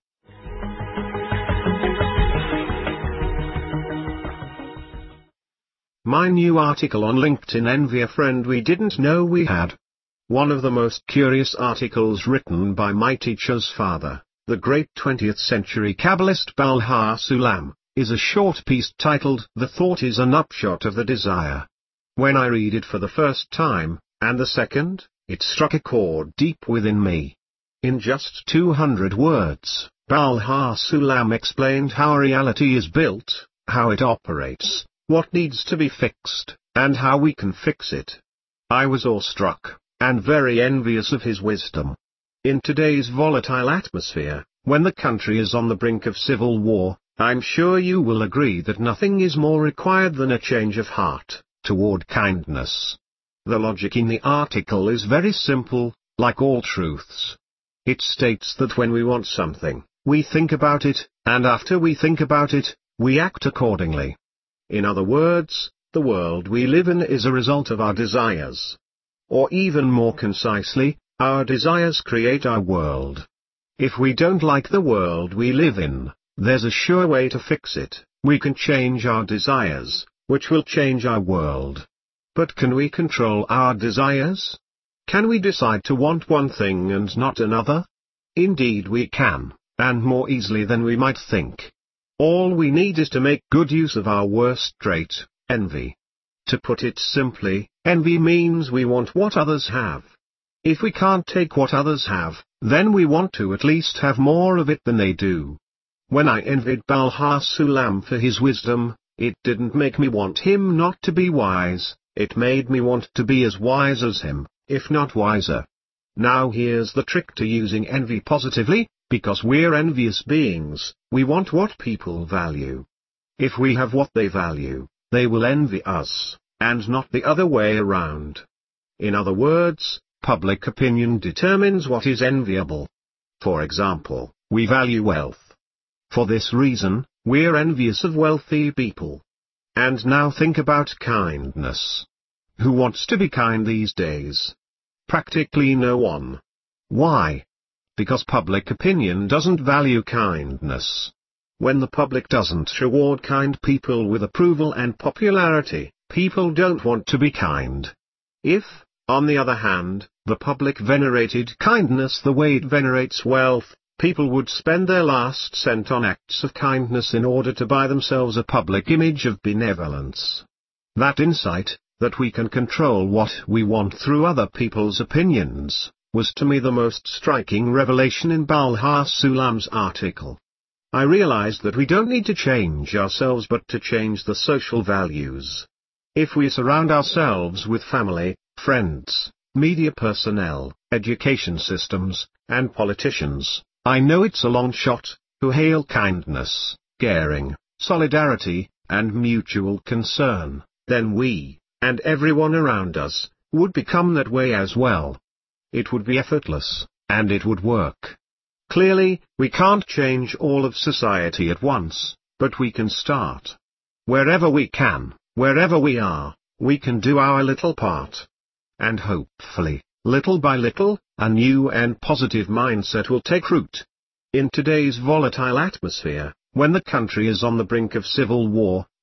My new article on LinkedIn: Envy a friend we didn't know we had. One of the most curious articles written by my teacher's father, the great 20th century Kabbalist Baal HaSulam, is a short piece titled "The Thought is an Upshot of the Desire." When I read it for the first time, and the second, it struck a chord deep within me. In just 200 words, Baal HaSulam explained how reality is built, how it operates, what needs to be fixed, and how we can fix it. I was awestruck, and very envious of his wisdom. In today's volatile atmosphere, when the country is on the brink of civil war, I'm sure you will agree that nothing is more required than a change of heart toward kindness. The logic in the article is very simple, like all truths. It states that when we want something, we think about it, and after we think about it, we act accordingly. In other words, the world we live in is a result of our desires. Or even more concisely, our desires create our world. If we don't like the world we live in, there's a sure way to fix it. We can change our desires, which will change our world. But can we control our desires? Can we decide to want one thing and not another? Indeed we can, and more easily than we might think. All we need is to make good use of our worst trait, envy. To put it simply, envy means we want what others have. If we can't take what others have, then we want to at least have more of it than they do. When I envied Baal HaSulam for his wisdom, it didn't make me want him not to be wise, it made me want to be as wise as him, if not wiser. Now here's the trick to using envy positively, because we're envious beings, we want what people value. If we have what they value, they will envy us, and not the other way around. In other words, public opinion determines what is enviable. For example, we value wealth. For this reason, we're envious of wealthy people. And now think about kindness. Who wants to be kind these days? Practically no one. Why? Because public opinion doesn't value kindness. When the public doesn't reward kind people with approval and popularity, people don't want to be kind. If, on the other hand, the public venerated kindness the way it venerates wealth, people would spend their last cent on acts of kindness in order to buy themselves a public image of benevolence. That insight, that we can control what we want through other people's opinions, was to me the most striking revelation in Baal HaSulam's article. I realized that we don't need to change ourselves but to change the social values. If we surround ourselves with family, friends, media personnel, education systems, and politicians, I know it's a long shot, who hail kindness, caring, solidarity, and mutual concern, then we, and everyone around us, would become that way as well. It would be effortless, and it would work. Clearly, we can't change all of society at once, but we can start. Wherever we can, wherever we are, we can do our little part. And hopefully, little by little, a new and positive mindset will take root. In today's volatile atmosphere, when the country is on the brink of civil war,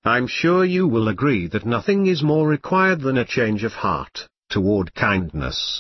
I'm sure you will agree that nothing is more required than a change of heart toward kindness.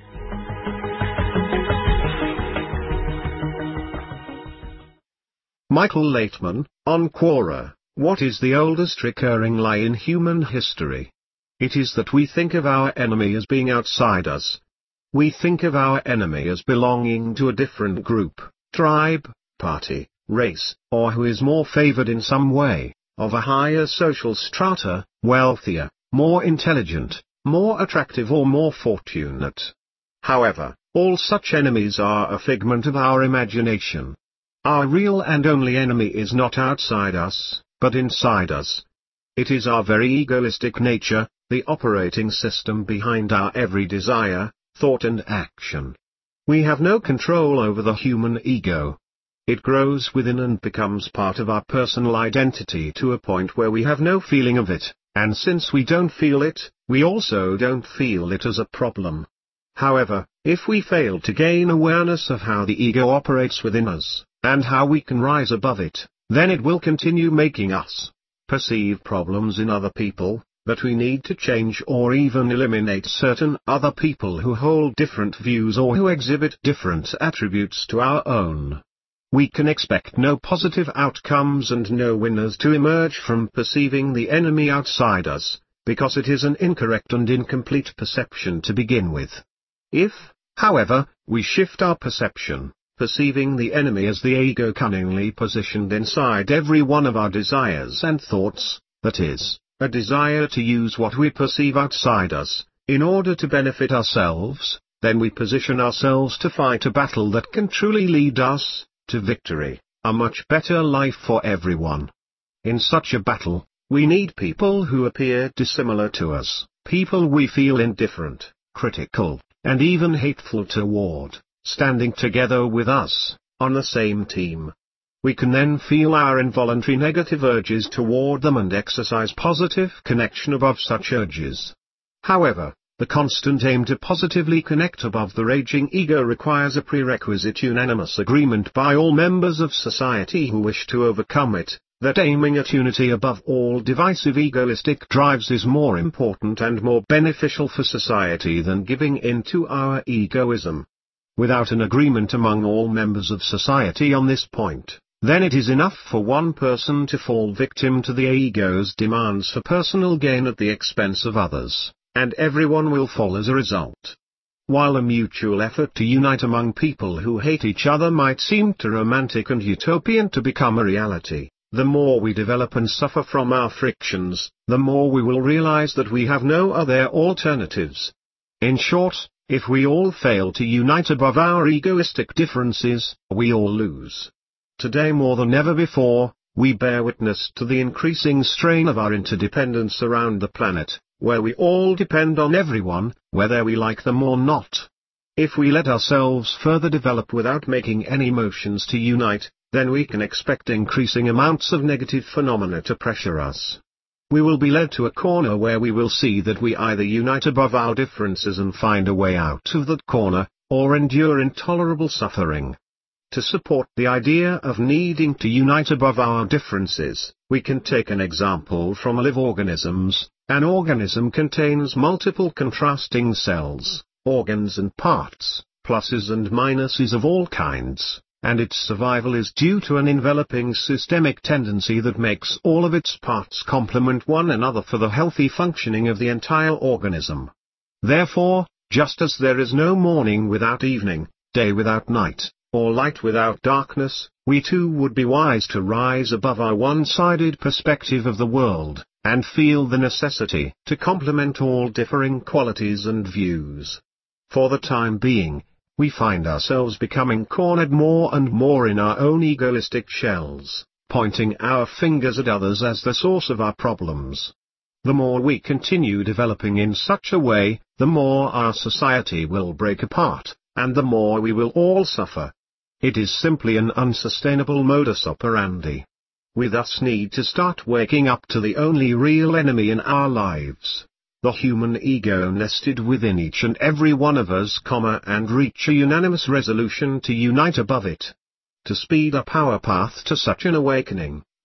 Michael Laitman, on Quora, what is the oldest recurring lie in human history? It is that we think of our enemy as being outside us. We think of our enemy as belonging to a different group, tribe, party, race, or who is more favored in some way, of a higher social strata, wealthier, more intelligent, more attractive or more fortunate. However, all such enemies are a figment of our imagination. Our real and only enemy is not outside us, but inside us. It is our very egoistic nature, the operating system behind our every desire, thought and action. We have no control over the human ego. It grows within and becomes part of our personal identity to a point where we have no feeling of it, and since we don't feel it, we also don't feel it as a problem. However, if we fail to gain awareness of how the ego operates within us, and how we can rise above it, then it will continue making us perceive problems in other people, that we need to change or even eliminate certain other people who hold different views or who exhibit different attributes to our own. We can expect no positive outcomes and no winners to emerge from perceiving the enemy outside us, because it is an incorrect and incomplete perception to begin with. If, however, we shift our perception, perceiving the enemy as the ego cunningly positioned inside every one of our desires and thoughts, that is, a desire to use what we perceive outside us, in order to benefit ourselves, then we position ourselves to fight a battle that can truly lead us to victory, a much better life for everyone. In such a battle, we need people who appear dissimilar to us, people we feel indifferent, critical, and even hateful toward, standing together with us, on the same team. We can then feel our involuntary negative urges toward them and exercise positive connection above such urges. However, the constant aim to positively connect above the raging ego requires a prerequisite unanimous agreement by all members of society who wish to overcome it, that aiming at unity above all divisive egoistic drives is more important and more beneficial for society than giving in to our egoism. Without an agreement among all members of society on this point, then it is enough for one person to fall victim to the ego's demands for personal gain at the expense of others, and everyone will fall as a result. While a mutual effort to unite among people who hate each other might seem too romantic and utopian to become a reality, the more we develop and suffer from our frictions, the more we will realize that we have no other alternatives. In short, if we all fail to unite above our egoistic differences, we all lose. Today more than ever before, we bear witness to the increasing strain of our interdependence around the planet, where we all depend on everyone, whether we like them or not. If we let ourselves further develop without making any motions to unite, then we can expect increasing amounts of negative phenomena to pressure us. We will be led to a corner where we will see that we either unite above our differences and find a way out of that corner, or endure intolerable suffering. To support the idea of needing to unite above our differences, we can take an example from live organisms. An organism contains multiple contrasting cells, organs and parts, pluses and minuses of all kinds, and its survival is due to an enveloping systemic tendency that makes all of its parts complement one another for the healthy functioning of the entire organism. Therefore, just as there is no morning without evening, day without night, or light without darkness, we too would be wise to rise above our one-sided perspective of the world, and feel the necessity to complement all differing qualities and views. For the time being, we find ourselves becoming cornered more and more in our own egoistic shells, pointing our fingers at others as the source of our problems. The more we continue developing in such a way, the more our society will break apart, and the more we will all suffer. It is simply an unsustainable modus operandi. We thus need to start waking up to the only real enemy in our lives, the human ego nested within each and every one of us, and reach a unanimous resolution to unite above it. To speed up our path to such an awakening,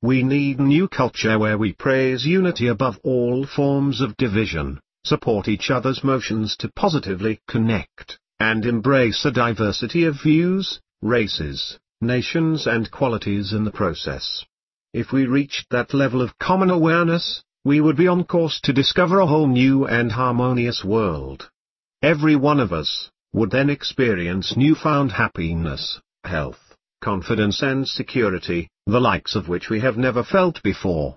We need a new culture where we praise unity above all forms of division, support each other's motions to positively connect, and embrace a diversity of views, races, nations and qualities in the process. If we reached that level of common awareness, we would be on course to discover a whole new and harmonious world. Every one of us would then experience newfound happiness, health, confidence and security, the likes of which we have never felt before.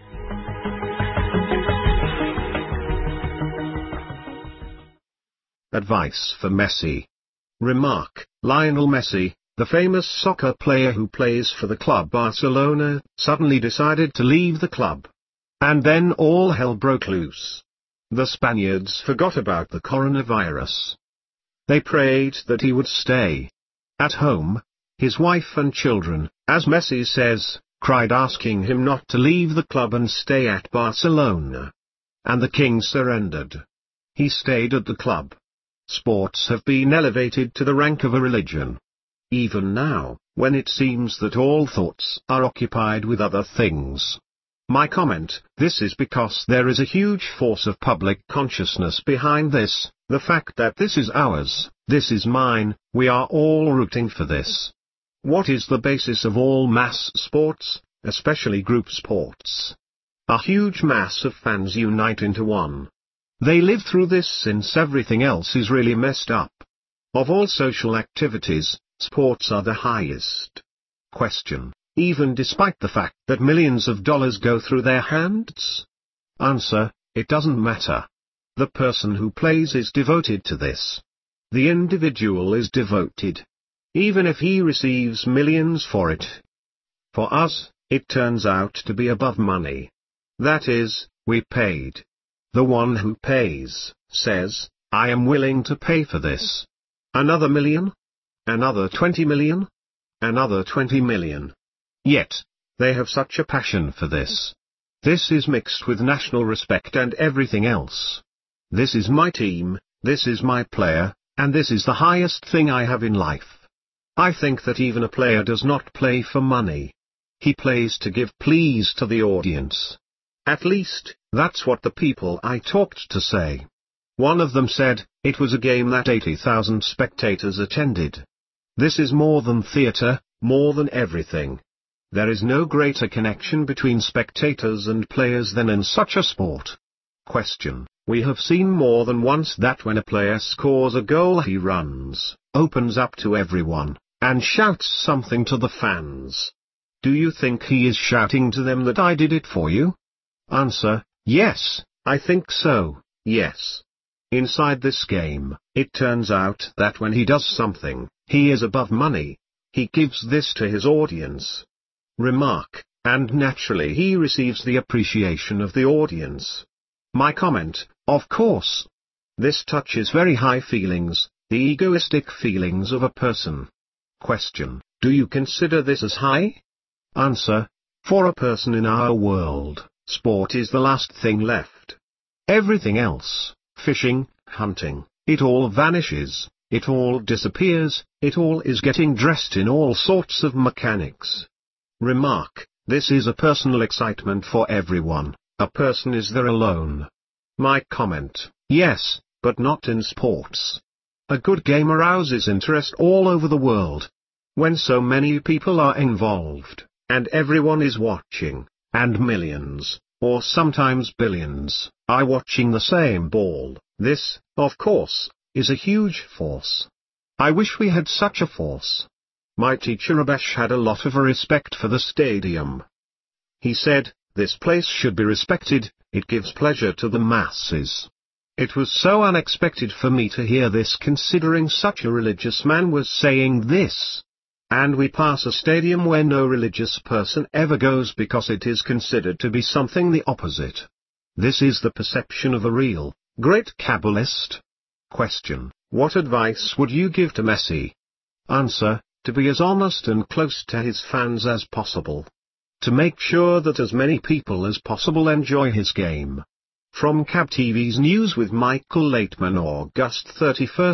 Advice for Messi. Remark: Lionel Messi, the famous soccer player who plays for the club Barcelona, suddenly decided to leave the club. And then all hell broke loose. The Spaniards forgot about the coronavirus. They prayed that he would stay at home. His wife and children, as Messi says, cried asking him not to leave the club and stay at Barcelona. And the king surrendered. He stayed at the club. Sports have been elevated to the rank of a religion. Even now, when it seems that all thoughts are occupied with other things. My comment: this is because there is a huge force of public consciousness behind this, the fact that this is ours, this is mine, we are all rooting for this. What is the basis of all mass sports, especially group sports? A huge mass of fans unite into one. They live through this since everything else is really messed up. Of all social activities, sports are the highest. Question: even despite the fact that millions of dollars go through their hands? Answer: it doesn't matter. The person who plays is devoted to this. The individual is devoted. Even if he receives millions for it. For us, it turns out to be above money. That is, we paid. The one who pays, says, I am willing to pay for this. Another million? Another 20 million? Another 20 million. Yet, they have such a passion for this. This is mixed with national respect and everything else. This is my team, this is my player, and this is the highest thing I have in life. I think that even a player does not play for money. He plays to give please to the audience. At least, that's what the people I talked to say. One of them said, it was a game that 80,000 spectators attended. This is more than theater, more than everything. There is no greater connection between spectators and players than in such a sport. Question: we have seen more than once that when a player scores a goal he runs, opens up to everyone, and shouts something to the fans. Do you think he is shouting to them that I did it for you? Answer: yes, I think so, yes. Inside this game, it turns out that when he does something, he is above money. He gives this to his audience. Remark: and naturally he receives the appreciation of the audience. My comment: of course. This touches very high feelings, the egoistic feelings of a person. Question: do you consider this as high? Answer: for a person in our world, sport is the last thing left. Everything else, fishing, hunting, it all vanishes, it all disappears, it all is getting dressed in all sorts of mechanics. Remark: this is a personal excitement for everyone, a person is there alone. My comment: yes, but not in sports. A good game arouses interest all over the world. When so many people are involved, and everyone is watching, and millions, or sometimes billions, are watching the same ball, this, of course, is a huge force. I wish we had such a force. My teacher Abash had a lot of respect for the stadium. He said, this place should be respected, it gives pleasure to the masses. It was so unexpected for me to hear this considering such a religious man was saying this. And we pass a stadium where no religious person ever goes because it is considered to be something the opposite. This is the perception of a real, great Kabbalist. Question: what advice would you give to Messi? Answer: to be as honest and close to his fans as possible. To make sure that as many people as possible enjoy his game. From Cab TV's News with Michael Laitman, August 31,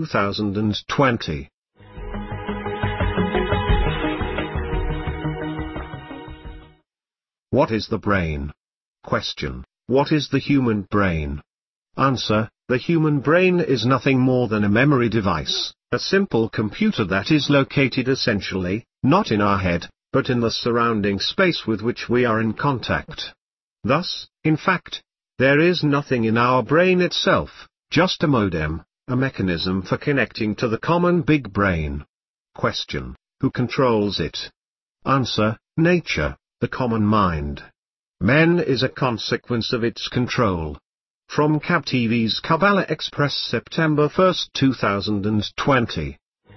2020. What is the brain? Question. What is the human brain? Answer. The human brain is nothing more than a memory device, a simple computer that is located essentially, not in our head, but in the surrounding space with which we are in contact. Thus, in fact, there is nothing in our brain itself, just a modem, a mechanism for connecting to the common big brain. Question. Who controls it? Answer. Nature, the common mind. Man is a consequence of its control. From KabTV's Kabbalah Express, September 1, 2020.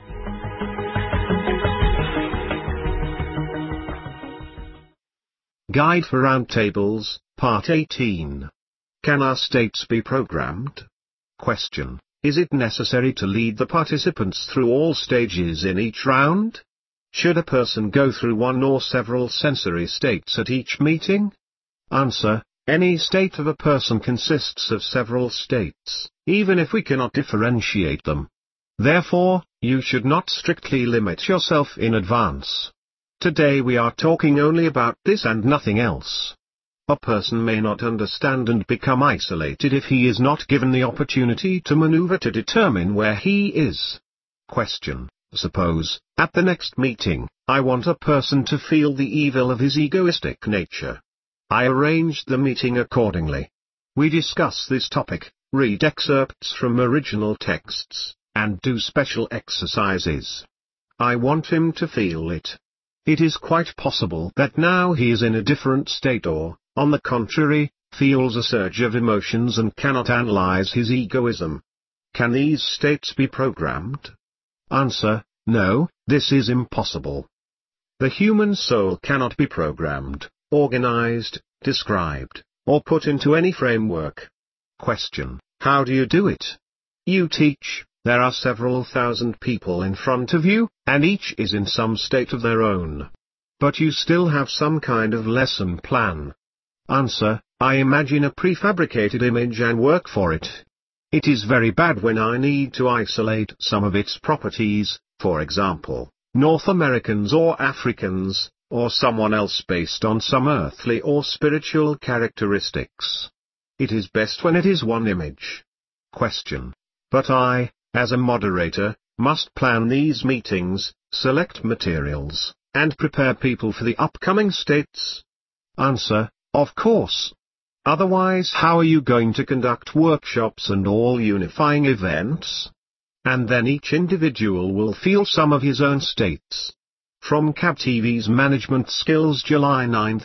Guide for Roundtables, Part 18. Can our states be programmed? Question. Is it necessary to lead the participants through all stages in each round? Should a person go through one or several sensory states at each meeting? Answer. Any state of a person consists of several states, even if we cannot differentiate them. Therefore, you should not strictly limit yourself in advance. Today we are talking only about this and nothing else. A person may not understand and become isolated if he is not given the opportunity to maneuver to determine where he is. Question. Suppose, at the next meeting, I want a person to feel the evil of his egoistic nature. I arranged the meeting accordingly. We discuss this topic, read excerpts from original texts, and do special exercises. I want him to feel it. It is quite possible that now he is in a different state or, on the contrary, feels a surge of emotions and cannot analyze his egoism. Can these states be programmed? Answer. No, this is impossible. The human soul cannot be programmed, organized, described, or put into any framework. Question. How do you do it? You teach. There are several thousand people in front of you, and each is in some state of their own. But you still have some kind of lesson plan. Answer. I imagine a prefabricated image and work for it. It is very bad when I need to isolate some of its properties, for example, North Americans or Africans, or someone else based on some earthly or spiritual characteristics. It is best when it is one image. Question. But I, as a moderator, must plan these meetings, select materials, and prepare people for the upcoming states? Answer. Of course. Otherwise, how are you going to conduct workshops and all unifying events? And then each individual will feel some of his own states. From KabTV's Management Skills, July 9,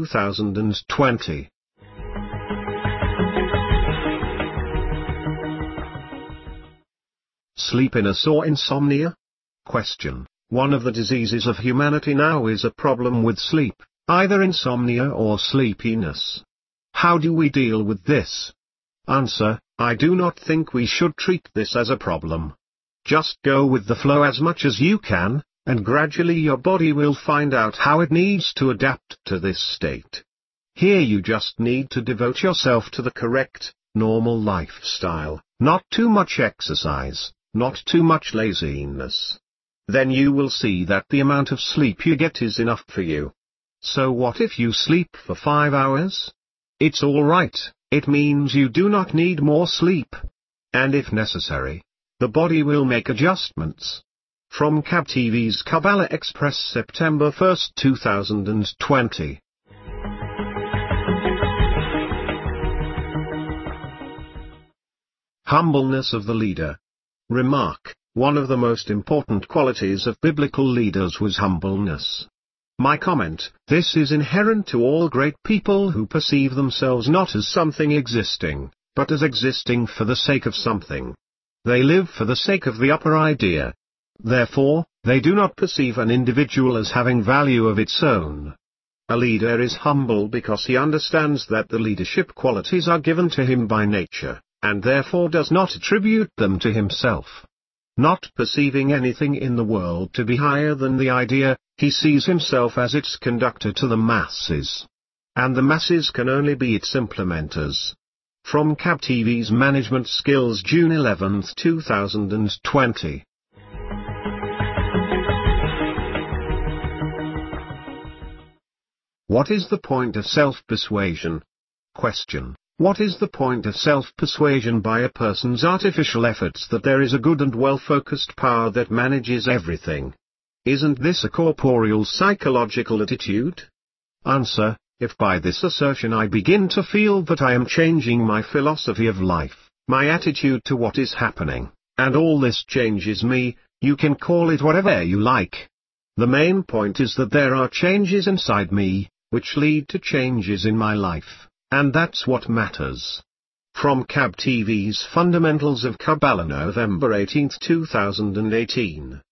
2020. Sleepiness or insomnia? Question. One of the diseases of humanity now is a problem with sleep, either insomnia or sleepiness. How do we deal with this? Answer. I do not think we should treat this as a problem. Just go with the flow as much as you can, and gradually your body will find out how it needs to adapt to this state. Here you just need to devote yourself to the correct, normal lifestyle, not too much exercise, not too much laziness. Then you will see that the amount of sleep you get is enough for you. So what if you sleep for 5 hours? It's alright, it means you do not need more sleep. And if necessary, the body will make adjustments. From KabTV's Kabbalah Express, September 1, 2020. Humbleness of the leader. Remark. One of the most important qualities of biblical leaders was humbleness. My comment, this is inherent to all great people who perceive themselves not as something existing, but as existing for the sake of something. They live for the sake of the upper idea. Therefore, they do not perceive an individual as having value of its own. A leader is humble because he understands that the leadership qualities are given to him by nature, and therefore does not attribute them to himself. Not perceiving anything in the world to be higher than the idea, he sees himself as its conductor to the masses. And the masses can only be its implementers. From KabTV's Management Skills, June 11, 2020. What is the point of self-persuasion? Question. What is the point of self-persuasion by a person's artificial efforts that there is a good and well-focused power that manages everything? Isn't this a corporeal psychological attitude? Answer. If by this assertion I begin to feel that I am changing my philosophy of life, my attitude to what is happening, and all this changes me, you can call it whatever you like. The main point is that there are changes inside me, which lead to changes in my life, and that's what matters. From KAB TV's Fundamentals of Kabbalah, November 18, 2018.